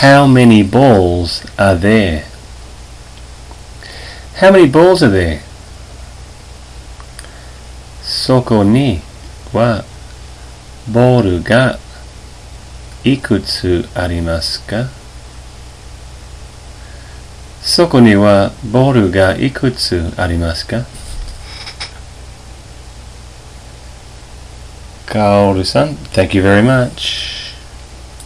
How many balls are there? How many balls are there? そこにはボールがいくつありますか？そこにはボールがいくつありますか？Kaoru-san, thank you very much.